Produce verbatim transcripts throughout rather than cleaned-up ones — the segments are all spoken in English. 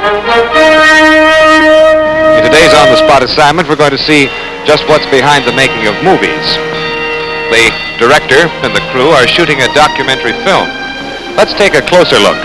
In today's on-the-spot assignment, we're going to see just what's behind the making of movies. The director and the crew are shooting a documentary film. Let's take a closer look.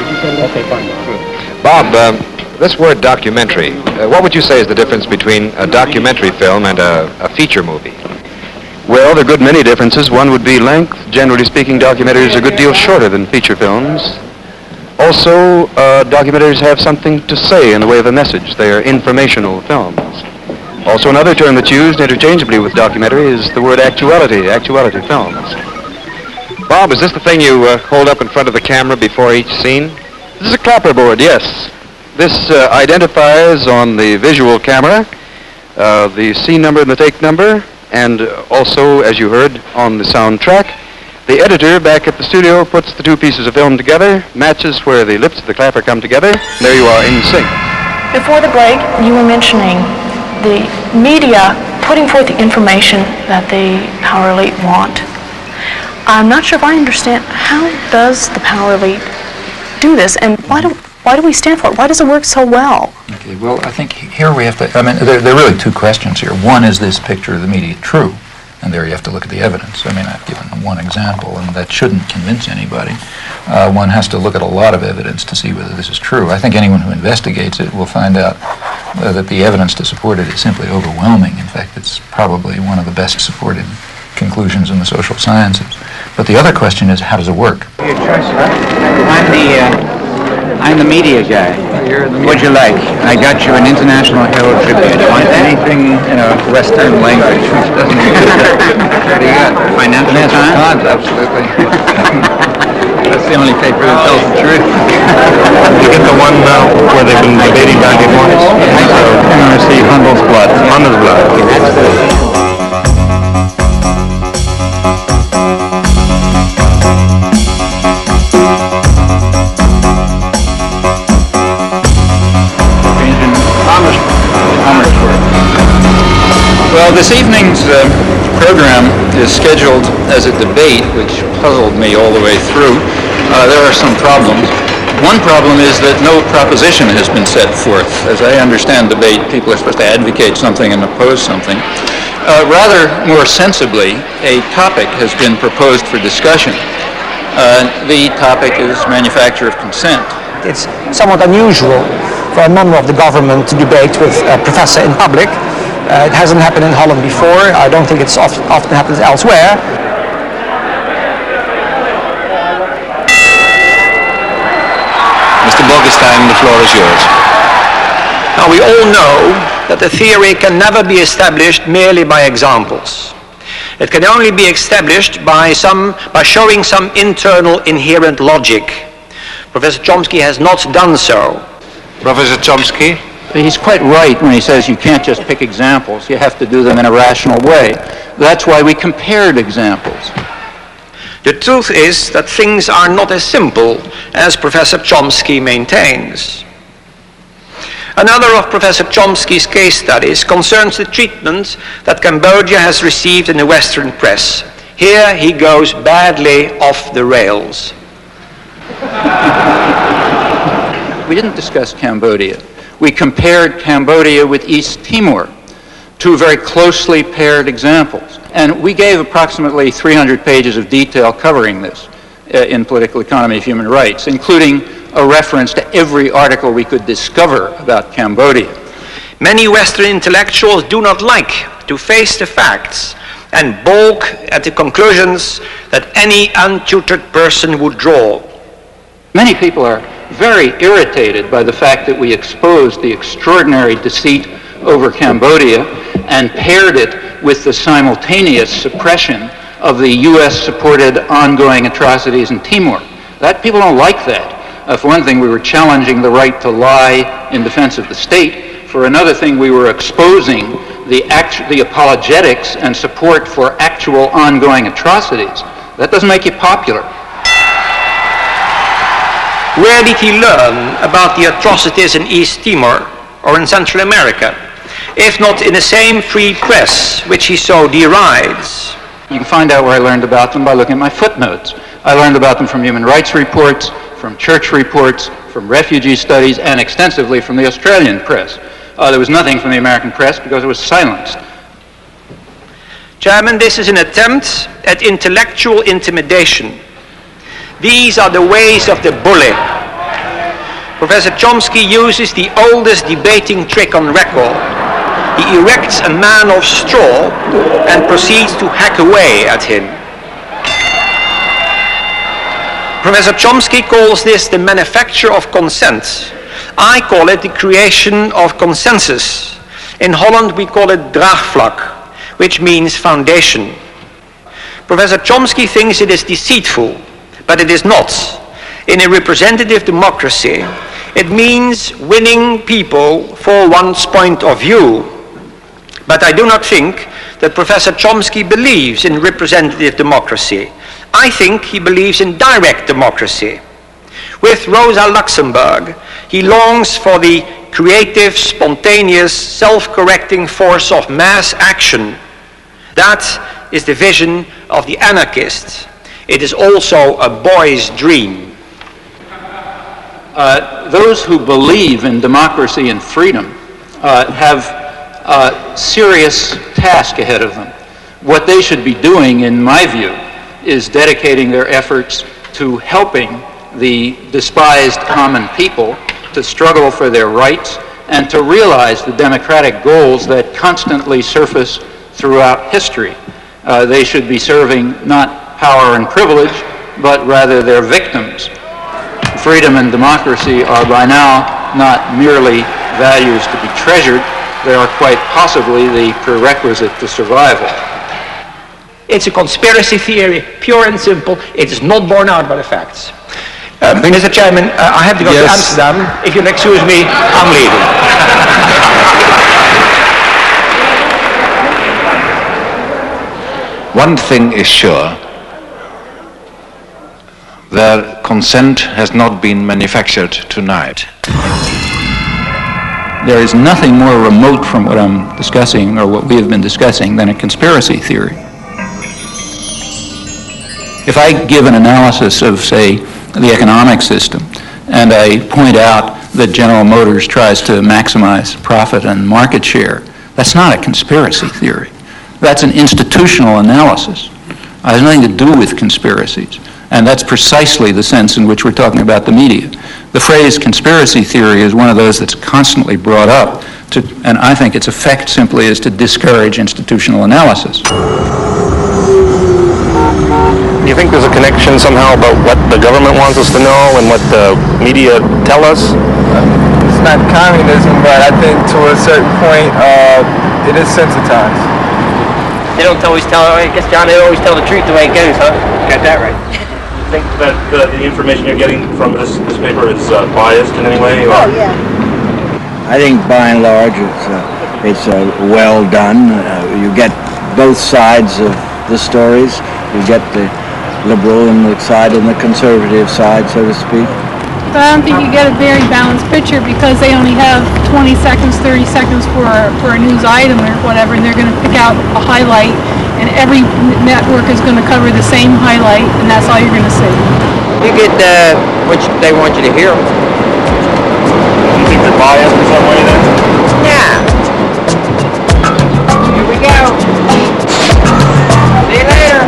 Bob, um, this word documentary, uh, what would you say is the difference between a documentary film and a, a feature movie? Well, there are a good many differences. One would be length. Generally speaking, documentaries are a good deal shorter than feature films. Also, uh, documentaries have something to say in the way of a message. They are informational films. Also, another term that's used interchangeably with documentary is the word actuality, actuality films. Bob, is this the thing you uh, hold up in front of the camera before each scene? This is a clapperboard, yes. This uh, identifies on the visual camera uh, the scene number and the take number, and also, as you heard, on the soundtrack. The editor back at the studio puts the two pieces of film together, matches where the lips of the clapper come together, and there you are in sync. Before the break, you were mentioning the media putting forth the information that the power elite want. I'm not sure if I understand, how does the power elite do this, and why do why do we stand for it? Why does it work so well? Okay, well, I think here we have to, I mean, there, there are really two questions here. One, is this picture of the media true? And there you have to look at the evidence. I mean, I've given one example, and that shouldn't convince anybody. Uh, one has to look at a lot of evidence to see whether this is true. I think anyone who investigates it will find out uh, that the evidence to support it is simply overwhelming. In fact, it's probably one of the best supported conclusions in the social sciences. But the other question is, how does it work? Your choice, sir. I'm the, uh, I'm the media guy. What'd you like? I got you an International Herald Tribune. You want anything in a Western language? What do you got? Financial Times? Absolutely. That's the only paper that tells the truth. You get the one uh, where they've been debating back and forth? So, I'm going to see Handelsblatt. Handelsblatt. Well, this evening's uh, program is scheduled as a debate, which puzzled me all the way through. Uh, there are some problems. One problem is that no proposition has been set forth. As I understand debate, people are supposed to advocate something and oppose something. Uh, rather, more sensibly, a topic has been proposed for discussion. Uh, the topic is manufacture of consent. It's somewhat unusual for a member of the government to debate with a professor in public. Uh, it hasn't happened in Holland before. I don't think it's often, often happens elsewhere. Mister Bogenstein, the floor is yours. Now, we all know that a theory can never be established merely by examples. It can only be established by, some, by showing some internal inherent logic. Professor Chomsky has not done so. Professor Chomsky? He's quite right when he says you can't just pick examples. You have to do them in a rational way. That's why we compared examples. The truth is that things are not as simple as Professor Chomsky maintains. Another of Professor Chomsky's case studies concerns the treatment that Cambodia has received in the Western press. Here he goes badly off the rails. We didn't discuss Cambodia. We compared Cambodia with East Timor, two very closely paired examples. And we gave approximately three hundred pages of detail covering this uh, in Political Economy of Human Rights, including a reference to every article we could discover about Cambodia. Many Western intellectuals do not like to face the facts and balk at the conclusions that any untutored person would draw. Many people are very irritated by the fact that we exposed the extraordinary deceit over Cambodia and paired it with the simultaneous suppression of the U S-supported ongoing atrocities in Timor. That, people don't like that. Uh, for one thing, we were challenging the right to lie in defense of the state. For another thing, we were exposing the, act the apologetics and support for actual ongoing atrocities. That doesn't make you popular. Where did he learn about the atrocities in East Timor or in Central America, if not in the same free press which he so derides? You can find out where I learned about them by looking at my footnotes. I learned about them from human rights reports, from church reports, from refugee studies, and extensively from the Australian press. Uh, there was nothing from the American press because it was silenced. Chairman, this is an attempt at intellectual intimidation. These are the ways of the bully. Professor Chomsky uses the oldest debating trick on record. He erects a man of straw and proceeds to hack away at him. Professor Chomsky calls this the manufacture of consent. I call it the creation of consensus. In Holland we call it draagvlak, which means foundation. Professor Chomsky thinks it is deceitful, but it is not. In a representative democracy, it means winning people for one's point of view. But I do not think that Professor Chomsky believes in representative democracy. I think he believes in direct democracy. With Rosa Luxemburg, he longs for the creative, spontaneous, self-correcting force of mass action. That is the vision of the anarchist. It is also a boy's dream. Uh, those who believe in democracy and freedom uh, have a serious task ahead of them. What they should be doing, in my view, is dedicating their efforts to helping the despised common people to struggle for their rights and to realize the democratic goals that constantly surface throughout history. Uh, they should be serving not power and privilege, but rather their victims. Freedom and democracy are by now not merely values to be treasured, they are quite possibly the prerequisite to survival. It's a conspiracy theory, pure and simple. It is not borne out by the facts. Uh, Mister Chairman, uh, I have to go yes. to Amsterdam. If you'll excuse me, I'm leaving. One thing is sure. Their consent has not been manufactured tonight. There is nothing more remote from what I'm discussing, or what we have been discussing, than a conspiracy theory. If I give an analysis of, say, the economic system, and I point out that General Motors tries to maximize profit and market share, that's not a conspiracy theory. That's an institutional analysis. It has nothing to do with conspiracies. And that's precisely the sense in which we're talking about the media. The phrase conspiracy theory is one of those that's constantly brought up, to, and I think its effect simply is to discourage institutional analysis. Do you think there's a connection somehow about what the government wants us to know and what the media tell us? It's not communism, but I think to a certain point, uh, it is sensitized. They don't always tell, I guess, John, they don't always tell the truth the way it goes, huh? Got that right. You think that uh, the information you're getting from this, this paper is uh, biased in any way? Or? Oh, yeah. I think by and large it's, uh, it's uh, well done. Uh, you get both sides of the stories. You get the liberal and the side and the conservative side, so to speak. But I don't think you get a very balanced picture because they only have twenty seconds, thirty seconds for a, for a news item or whatever, and they're going to pick out a highlight, and every network is going to cover the same highlight, and that's all you're going to see. You get uh, what you, they want you to hear. You think they're biased in some way then? Yeah. Here we go. See you later.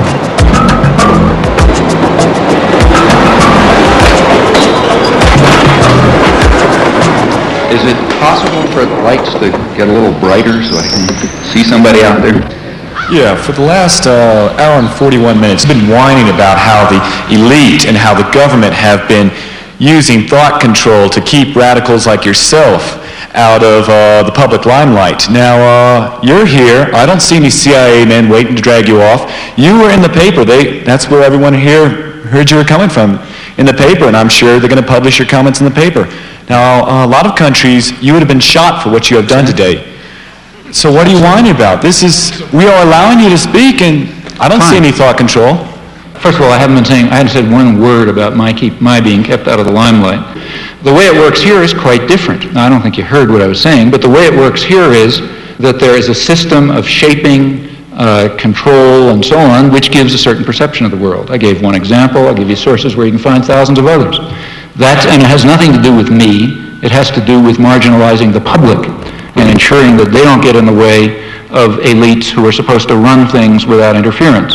Is it possible for the lights to get a little brighter so I can see somebody out there? Yeah, for the last uh, hour and forty-one minutes, I've been whining about how the elite and how the government have been using thought control to keep radicals like yourself out of uh, the public limelight. Now, uh, you're here. I don't see any C I A men waiting to drag you off. You were in the paper. They, that's where everyone here heard you were coming from, in the paper, and I'm sure they're going to publish your comments in the paper. Now, uh, a lot of countries, you would have been shot for what you have done today. So what are you whining about? This is, we are allowing you to speak, and I don't Fine. see any thought control. First of all, I haven't been saying, I haven't said one word about my, keep, my being kept out of the limelight. The way it works here is quite different. Now, I don't think you heard what I was saying, but the way it works here is that there is a system of shaping, uh, control, and so on, which gives a certain perception of the world. I gave one example. I'll give you sources where you can find thousands of others. That's, and it has nothing to do with me. It has to do with marginalizing the public and ensuring that they don't get in the way of elites who are supposed to run things without interference.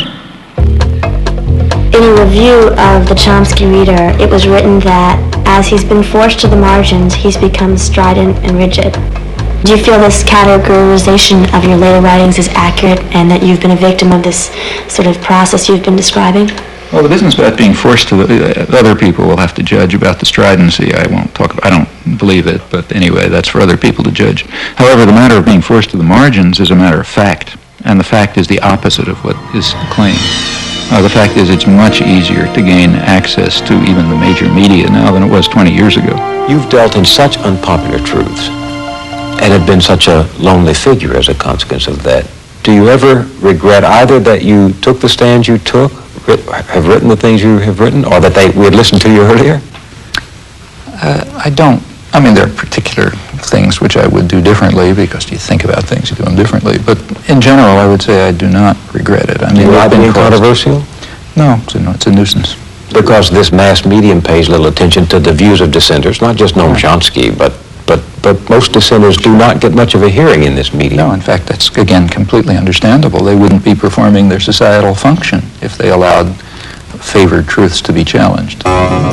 In a review of the Chomsky Reader, it was written that as he's been forced to the margins, he's become strident and rigid. Do you feel this categorization of your later writings is accurate and that you've been a victim of this sort of process you've been describing? Well, the business about being forced to, the, uh, other people will have to judge about the stridency. I won't talk about, I don't believe it, but anyway, that's for other people to judge. However, the matter of being forced to the margins is a matter of fact, and the fact is the opposite of what is claimed. Uh, the fact is it's much easier to gain access to even the major media now than it was twenty years ago. You've dealt in such unpopular truths and have been such a lonely figure as a consequence of that. Do you ever regret either that you took the stand you took, have written the things you have written, or that they we had listened to you earlier? Uh, I don't. I mean, there are particular things which I would do differently because you think about things, you do them differently. But in general, I would say I do not regret it. I mean, Will I be controversial? No, it's a, no, it's a nuisance. Because this mass medium pays little attention to the views of dissenters, not just Noam Chomsky, but but but most dissenters do not get much of a hearing in this medium. No, in fact, that's, again, completely understandable. They wouldn't be performing their societal function if they allowed favored truths to be challenged.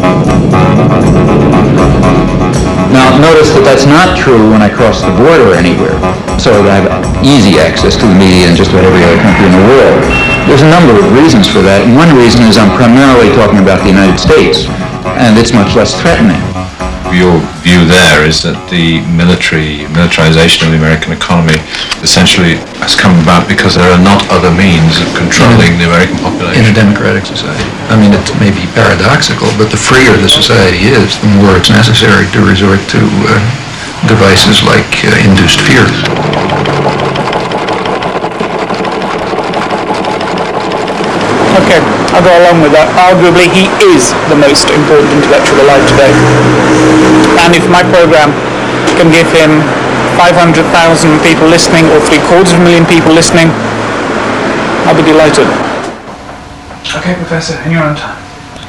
Now, notice that that's not true when I cross the border anywhere, so that I have easy access to the media in just about every other country in the world. There's a number of reasons for that, and one reason is I'm primarily talking about the United States, and it's much less threatening. Your view there is that the military, militarization of the American economy essentially has come about because there are not other means of controlling the American population. In a democratic society. I mean, it may be paradoxical, but the freer the society is, the more it's necessary to resort to uh, devices like uh, induced fear. Okay, I'll go along with that. Arguably, he is the most important intellectual alive today. And if my program can give him five hundred thousand people listening or three quarters of a million people listening, I'll be delighted. Okay, Professor, and you're on time.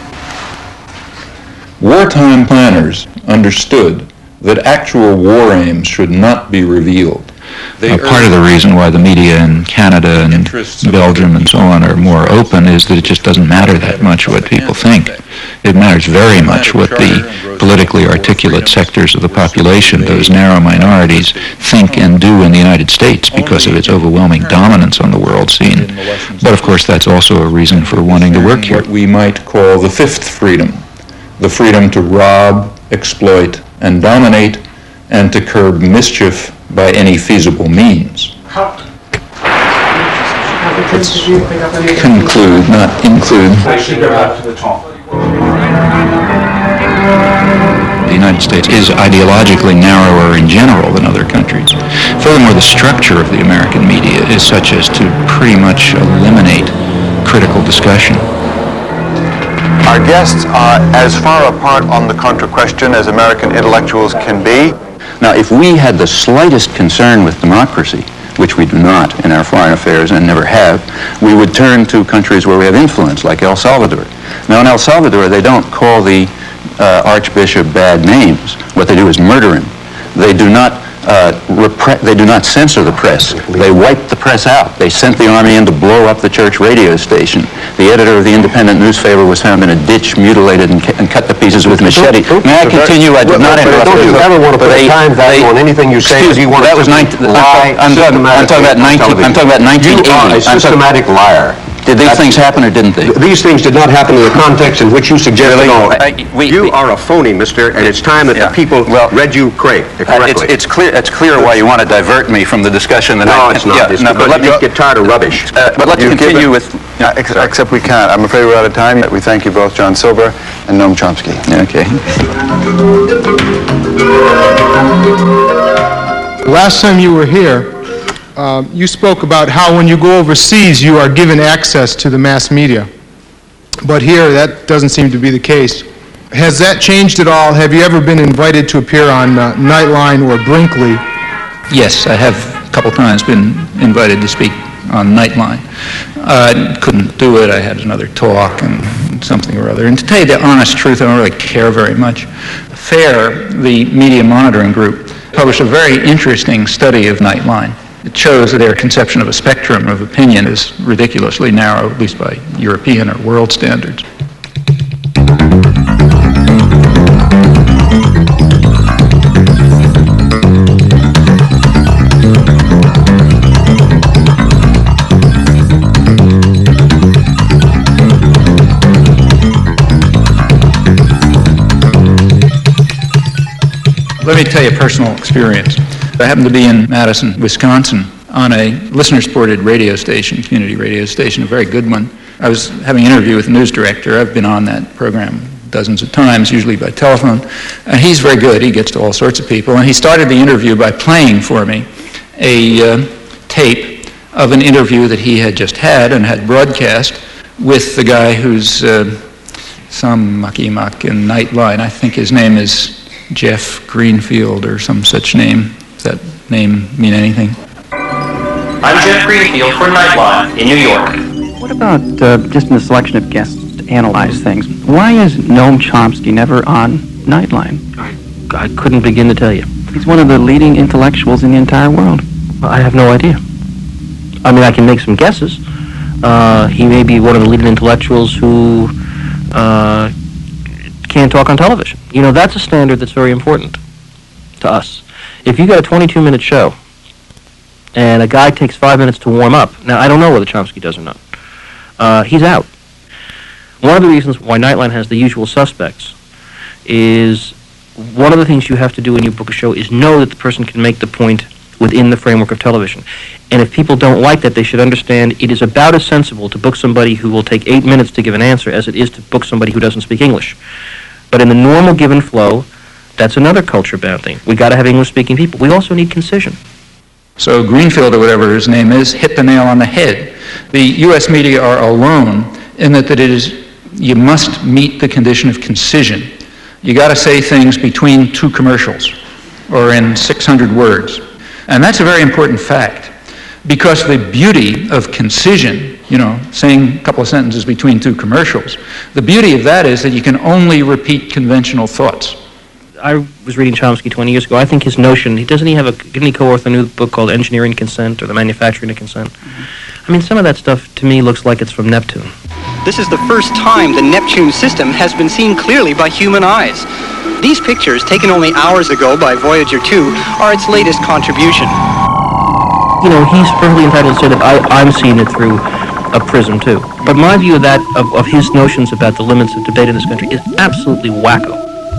Wartime planners understood that actual war aims should not be revealed. Uh, part of the reason why the media in Canada and Belgium and so on are more open is that it just doesn't matter that much what people think. It matters very much what the politically articulate sectors of the population, those narrow minorities, think and do in the United States because of its overwhelming dominance on the world scene. But of course that's also a reason for wanting to work here. What we might call the fifth freedom, the freedom to rob, exploit, and dominate, and to curb mischief by any feasible means. Conclude, not include. I should go back to the top. The United States is ideologically narrower in general than other countries. Furthermore, the structure of the American media is such as to pretty much eliminate critical discussion. Our guests are as far apart on the Contra question as American intellectuals can be. Now, if we had the slightest concern with democracy, which we do not in our foreign affairs and never have, we would turn to countries where we have influence, like El Salvador. Now, in El Salvador, they don't call the uh, Archbishop bad names. What they do is murder him. They do not uh, repre- they do not censor the press. They wipe the press out. They sent the army in to blow up the church radio station. The editor of the Independent newspaper was found in a ditch, mutilated and, ca- and cut to pieces with machete. May I continue? I did not interrupt you. Don't you ever want to put a time value on anything you say? Excuse me, that was nineteen. I'm talking about nineteen. I'm talking about nineteen eighty. You are a systematic liar. Did these things happen or didn't they? These things did not happen in the context in which you suggested all. You are a phony, mister, and it's time that the people read you correctly. It's, it's clear. It's clear why you want to divert me from the discussion. That no, I, it's not. Yeah, it's no, but let me get tired of rubbish. Uh, but let's continue with. Uh, ex- except we can't. I'm afraid we're out of time. We thank you both, John Silver and Noam Chomsky. Okay. Last time you were here, uh, you spoke about how when you go overseas, you are given access to the mass media. But here, that doesn't seem to be the case. Has that changed at all? Have you ever been invited to appear on uh, Nightline or Brinkley? Yes, I have a couple times been invited to speak on Nightline. I uh, couldn't do it. I had another talk and something or other. And to tell you the honest truth, I don't really care very much. FAIR, the media monitoring group, published a very interesting study of Nightline. It shows that their conception of a spectrum of opinion is ridiculously narrow, at least by European or world standards. Let me tell you a personal experience. I happened to be in Madison, Wisconsin, on a listener-supported radio station, community radio station, a very good one. I was having an interview with the news director. I've been on that program dozens of times, usually by telephone. And he's very good. He gets to all sorts of people. And he started the interview by playing for me a uh, tape of an interview that he had just had and had broadcast with the guy who's uh, some mucky-muck in Nightline. I think his name is Jeff Greenfield or some such name. Does that name mean anything? I'm Jeff Greenfield for Nightline in New York. What about uh, just in the selection of guests to analyze things? Why is Noam Chomsky never on Nightline? I, I couldn't begin to tell you. He's one of the leading intellectuals in the entire world. I have no idea. I mean, I can make some guesses. Uh, he may be one of the leading intellectuals who uh, can't talk on television. You know, that's a standard that's very important to us. If you got a twenty-two minute show and a guy takes five minutes to warm up, now I don't know whether Chomsky does or not, uh, he's out. One of the reasons why Nightline has the usual suspects is one of the things you have to do when you book a show is know that the person can make the point within the framework of television. And if people don't like that, they should understand it is about as sensible to book somebody who will take eight minutes to give an answer as it is to book somebody who doesn't speak English. But in the normal given flow, that's another culture-bound thing. We got to have English-speaking people. We also need concision. So Greenfield, or whatever his name is, hit the nail on the head. The U S media are alone in that, that it is, you must meet the condition of concision. You got to say things between two commercials or in six hundred words. And that's a very important fact, because the beauty of concision, you know, saying a couple of sentences between two commercials, the beauty of that is that you can only repeat conventional thoughts. I was reading Chomsky twenty years ago. I think his notion, he doesn't he have a, didn't he co-author a new book called Engineering Consent or The Manufacturing of Consent? Mm-hmm. I mean, some of that stuff to me looks like it's from Neptune. This is the first time the Neptune system has been seen clearly by human eyes. These pictures, taken only hours ago by Voyager two, are its latest contribution. You know, he's perfectly entitled to say that I, I'm seeing it through a prism too. But my view of that, of, of his notions about the limits of debate in this country is absolutely wacko.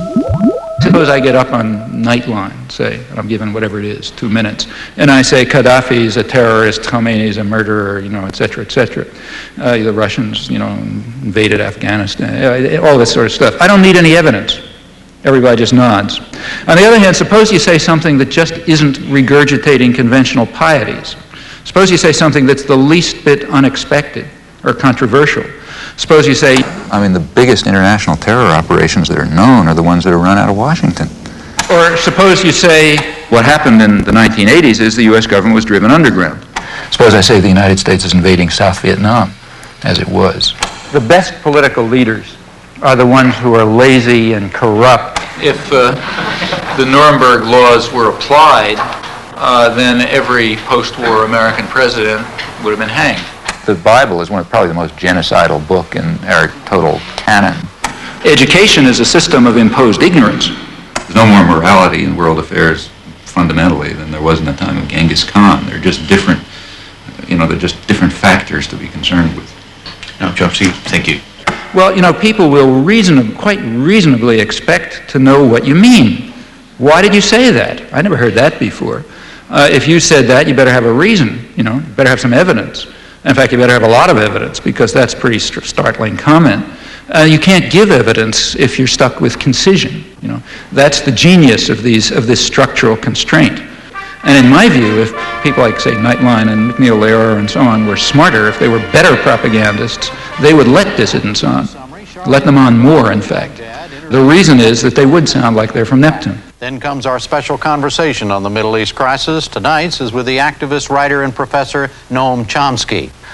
Suppose I get up on Nightline, say, and I'm given whatever it is, two minutes, and I say Gaddafi is a terrorist, Khomeini is a murderer, you know, et cetera, et cetera. Uh, the Russians, you know, invaded Afghanistan, all this sort of stuff. I don't need any evidence. Everybody just nods. On the other hand, suppose you say something that just isn't regurgitating conventional pieties. Suppose you say something that's the least bit unexpected or controversial. Suppose you say... I mean, the biggest international terror operations that are known are the ones that are run out of Washington. Or suppose you say what happened in the nineteen eighties is the U S government was driven underground. Suppose I say the United States is invading South Vietnam, as it was. The best political leaders are the ones who are lazy and corrupt. If uh, the Nuremberg laws were applied, uh, then every post-war American president would have been hanged. The Bible is one of probably the most genocidal book in our total canon. Education is a system of imposed ignorance. There's no more morality in world affairs fundamentally than there was in the time of Genghis Khan. They're just different, you know, they're just different factors to be concerned with. Now, Chomsky, thank you. Well, you know, people will reason, quite reasonably expect to know what you mean. Why did you say that? I never heard that before. Uh, if you said that, you better have a reason, you know, you better have some evidence. In fact, you better have a lot of evidence, because that's a pretty st- startling comment. Uh, you can't give evidence if you're stuck with concision. You know, that's the genius of these of this structural constraint. And in my view, if people like, say, Nightline and McNeil Lehrer and so on were smarter, if they were better propagandists, they would let dissidents on, let them on more, in fact. The reason is that they would sound like they're from Neptune. Then comes our special conversation on the Middle East crisis. Tonight's is with the activist, writer, and professor Noam Chomsky.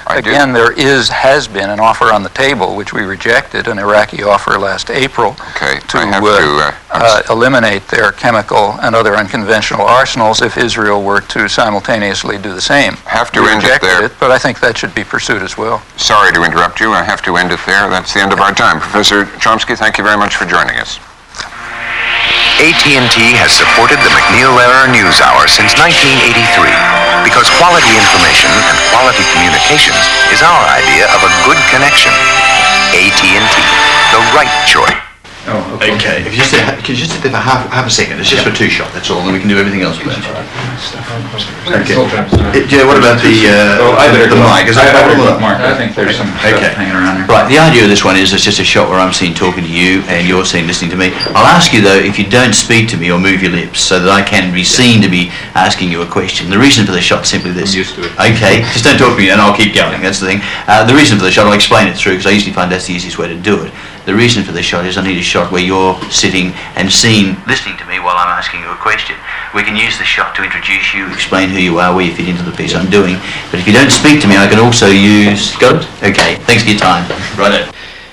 Again, there is, has been an offer on the table, which we rejected, an Iraqi offer last April okay, to, I have uh, to uh, uh, eliminate their chemical and other unconventional arsenals if Israel were to simultaneously do the same. Have to we end it rejected there. it, but I think that should be pursued as well. Sorry to interrupt you. I have to end it there. That's the end of our time. Professor Chomsky, thank you very much for joining us. A T and T has supported the MacNeil-Lehrer NewsHour since nineteen eighty-three because quality information and quality communications is our idea of a good connection. A T and T, the right choice. Oh, okay. okay. If you just, can you just sit there for half, half a second? It's just yeah. for two shot, that's all, and we can do everything else with it. Okay. It, yeah, what about the, uh, well, I better the go. mic? Is I, that I, I, Mark, I think there's some stuff okay. hanging around here. Right, the idea of this one is it's just a shot where I'm seen talking to you and you're seen listening to me. I'll ask you, though, if you don't speak to me or move your lips so that I can be seen to be asking you a question. The reason for the shot is simply this. I'm used to it. Okay, just don't talk to me and I'll keep going, that's the thing. Uh, the reason for the shot, I'll explain it through because I usually find that's the easiest way to do it. The reason for the shot is I need a shot where you're sitting and seen, listening to me while I'm asking you a question. We can use the shot to introduce you, explain who you are, where you fit into the piece I'm doing. But if you don't speak to me, I can also use... Got it? Okay, thanks for your time. Righto.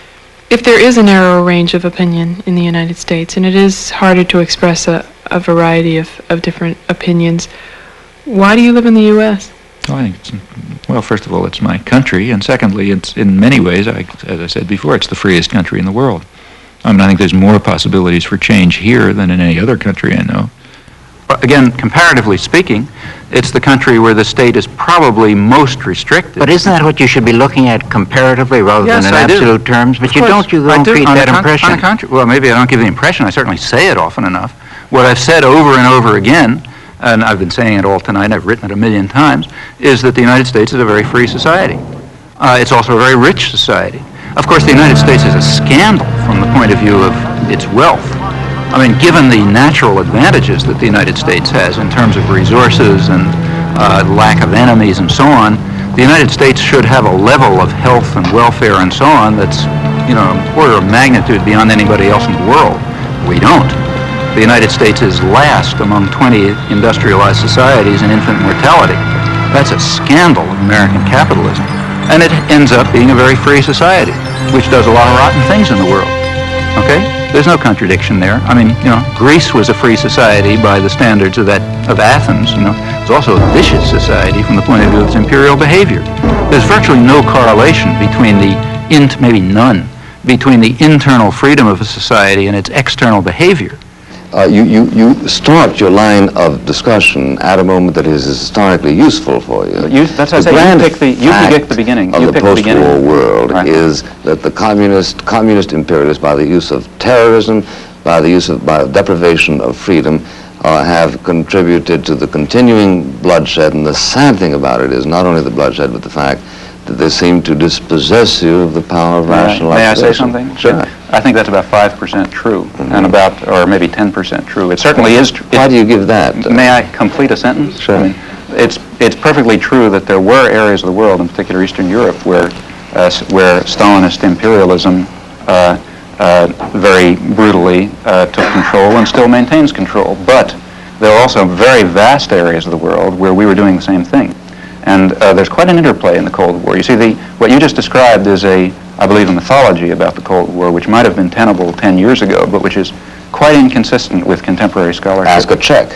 If there is a narrower range of opinion in the United States, and it is harder to express a, a variety of, of different opinions, why do you live in the U S? Well, I think it's, well, first of all, it's my country, and secondly, it's in many ways, I, as I said before, it's the freest country in the world. I mean, I think there's more possibilities for change here than in any other country I know. But again, comparatively speaking, it's the country where the state is probably most restricted. But isn't that what you should be looking at comparatively rather yes, than in I absolute do. terms? But of you course, don't, you I don't do. create on that the impression. On the contrary, well, maybe I don't give the impression. I certainly say it often enough. What I've said over and over again, and I've been saying it all tonight, I've written it a million times, is that the United States is a very free society. Uh, it's also a very rich society. Of course, the United States is a scandal from the point of view of its wealth. I mean, given the natural advantages that the United States has in terms of resources and uh, lack of enemies and so on, the United States should have a level of health and welfare and so on that's, you know, an order of magnitude beyond anybody else in the world. We don't. The United States is last among twenty industrialized societies in infant mortality. That's a scandal of American capitalism. And it ends up being a very free society, which does a lot of rotten things in the world. Okay? There's no contradiction there. I mean, you know, Greece was a free society by the standards of that of Athens, you know. It's also a vicious society from the point of view of its imperial behavior. There's virtually no correlation between the, int, maybe none, between the internal freedom of a society and its external behavior. Uh, you, you, you start your line of discussion at a moment that is historically useful for you. you that's what I say, you pick the, you pick the beginning. Of you the pick post-war the beginning. world right. is that the communist, communist imperialists, by the use of terrorism, by the use of by deprivation of freedom, uh, have contributed to the continuing bloodshed. And the sad thing about it is not only the bloodshed, but the fact that they seem to dispossess you of the power of may rational I, may observation. I say something? Sure. I think that's about five percent true, mm-hmm. and about, or maybe ten percent true. It certainly is true. Why do you give that? May I complete a sentence? Sure. I mean, it's, it's perfectly true that there were areas of the world, in particular Eastern Europe, where, uh, where Stalinist imperialism uh, uh, very brutally uh, took control and still maintains control. But there are also very vast areas of the world where we were doing the same thing. And uh, there's quite an interplay in the Cold War. You see, the, what you just described is a, I believe, a mythology about the Cold War, which might have been tenable ten years ago, but which is quite inconsistent with contemporary scholarship. Ask a Czech.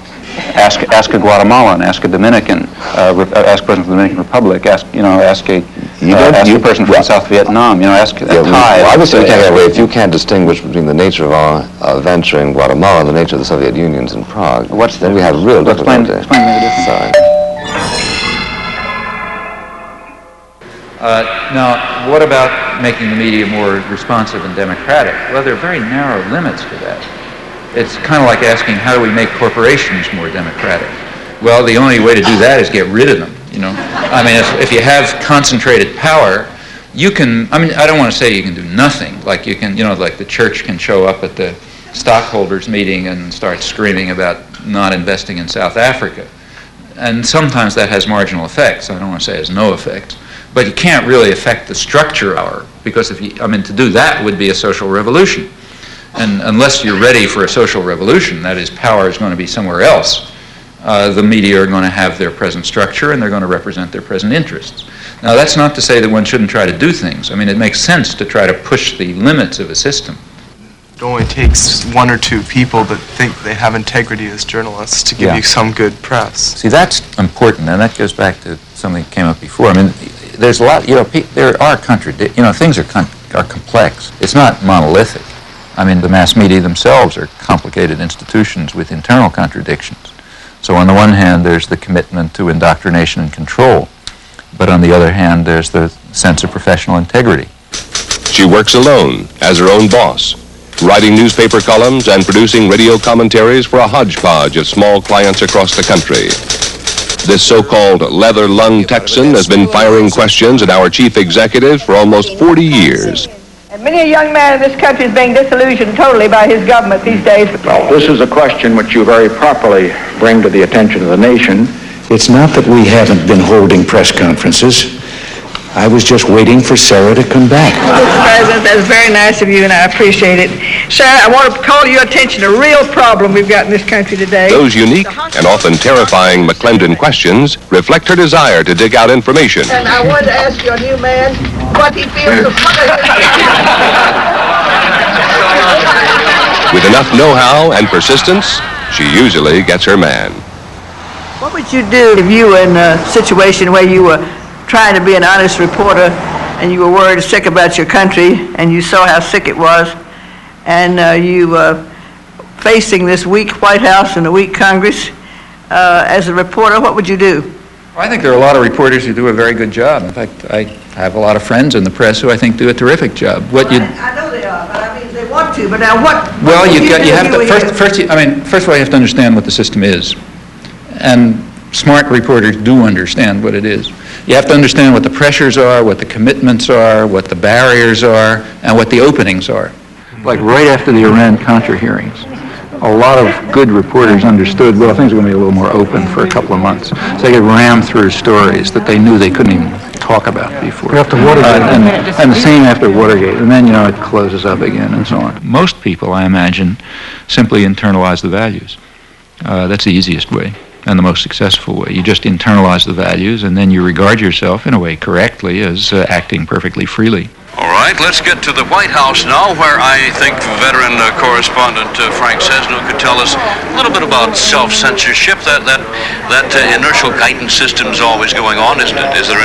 Ask, ask a Guatemalan, ask a Dominican, uh, re, uh, ask President of the Dominican Republic, ask, you know, ask a, you uh, ask you, a person from well, South Vietnam, you know, ask yeah, a Thai. Well, obviously, we can't get away. uh, If you can't distinguish between the nature of our uh, venture in Guatemala and the nature of the Soviet Union's in Prague, what's then we have real well, difficulty. Explain, explain me the difference. Sorry. Uh, now, what about making the media more responsive and democratic? Well, there are very narrow limits to that. It's kind of like asking, how do we make corporations more democratic? Well, the only way to do that is get rid of them, you know. I mean, if, if you have concentrated power, you can, I mean, I don't want to say you can do nothing. Like you can, you know, like the church can show up at the stockholders meeting and start screaming about not investing in South Africa. And sometimes that has marginal effects. I don't want to say it has no effects. But you can't really affect the structure of our, because if you, I mean, to do that would be a social revolution. And unless you're ready for a social revolution, that is, power is going to be somewhere else, uh, the media are going to have their present structure and they're going to represent their present interests. Now, that's not to say that one shouldn't try to do things. I mean, it makes sense to try to push the limits of a system. It only takes one or two people that think they have integrity as journalists to give Yeah. you some good press. See, that's important, and that goes back to something that came up before. I mean, there's a lot, you know, pe- there are contradic- you know, things are, con- are complex. It's not monolithic. I mean, the mass media themselves are complicated institutions with internal contradictions. So on the one hand, there's the commitment to indoctrination and control, but on the other hand, there's the sense of professional integrity. She works alone, as her own boss, writing newspaper columns and producing radio commentaries for a hodgepodge of small clients across the country. This so-called leather-lung Texan has been firing questions at our chief executive for almost forty years. And many a young man in this country is being disillusioned totally by his government these days. Well, this is a question which you very properly bring to the attention of the nation. It's not that we haven't been holding press conferences. I was just waiting for Sarah to come back. Mister President, that's very nice of you, and I appreciate it. Sarah, I want to call your attention to a real problem we've got in this country today. Those unique and often terrifying McClendon questions reflect her desire to dig out information. And I wanted to ask your new man what he feels of With enough know-how and persistence, she usually gets her man. What would you do if you were in a situation where you were trying to be an honest reporter and you were worried sick about your country and you saw how sick it was and uh, you were uh, facing this weak White House and a weak Congress uh, as a reporter? What would you do? Well, I think there are a lot of reporters who do a very good job. In fact, I have a lot of friends in the press who I think do a terrific job. What well, you I, I know they are, but I mean they want to. But now what? well, what you you, got, you have you to first. First, you, I mean, first of all, you have to understand what the system is, and smart reporters do understand what it is. You have to understand what the pressures are, what the commitments are, what the barriers are, and what the openings are. Like right after the Iran-Contra hearings, a lot of good reporters understood, well, things are going to be a little more open for a couple of months. So they could ram through stories that they knew they couldn't even talk about before. After Watergate. Uh, and, and the same after Watergate. And then, you know, it closes up again and so on. Most people, I imagine, simply internalize the values. Uh, that's the easiest way and the most successful way. You just internalize the values, and then you regard yourself, in a way, correctly as uh, acting perfectly freely. All right, let's get to the White House now, where I think veteran uh, correspondent uh, Frank Sesno could tell us a little bit about self-censorship. That that that uh, inertial guidance system is always going on, isn't it? Is there